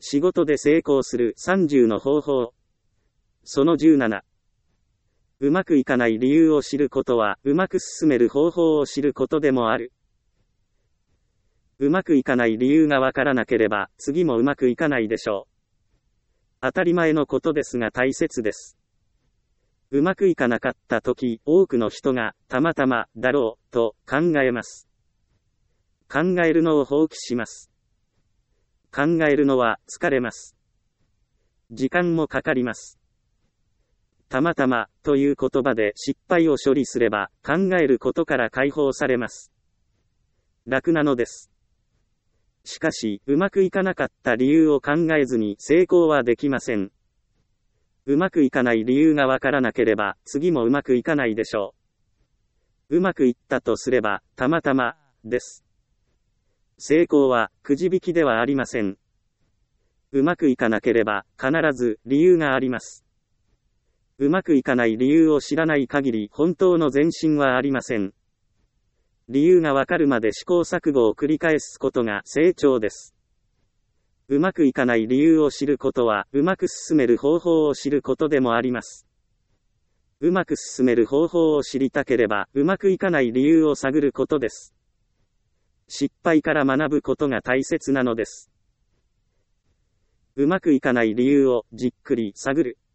仕事で成功する30の方法。その17。うまくいかない理由を知ることは、うまく進める方法を知ることでもある。うまくいかない理由がわからなければ、次もうまくいかないでしょう。当たり前のことですが大切です。うまくいかなかったとき、多くの人が、たまたま、だろう、と考えます。考えるのを放棄します。考えるのは疲れます。時間もかかります。たまたま、という言葉で失敗を処理すれば、考えることから解放されます。楽なのです。しかし、うまくいかなかった理由を考えずに成功はできません。うまくいかない理由がわからなければ、次もうまくいかないでしょう。うまくいったとすれば、たまたま、です。成功は、くじ引きではありません。うまくいかなければ、必ず、理由があります。うまくいかない理由を知らない限り、本当の前進はありません。理由がわかるまで試行錯誤を繰り返すことが成長です。うまくいかない理由を知ることは、うまく進める方法を知ることでもあります。うまく進める方法を知りたければ、うまくいかない理由を探ることです。失敗から学ぶことが大切なのです。うまくいかない理由をじっくり探る。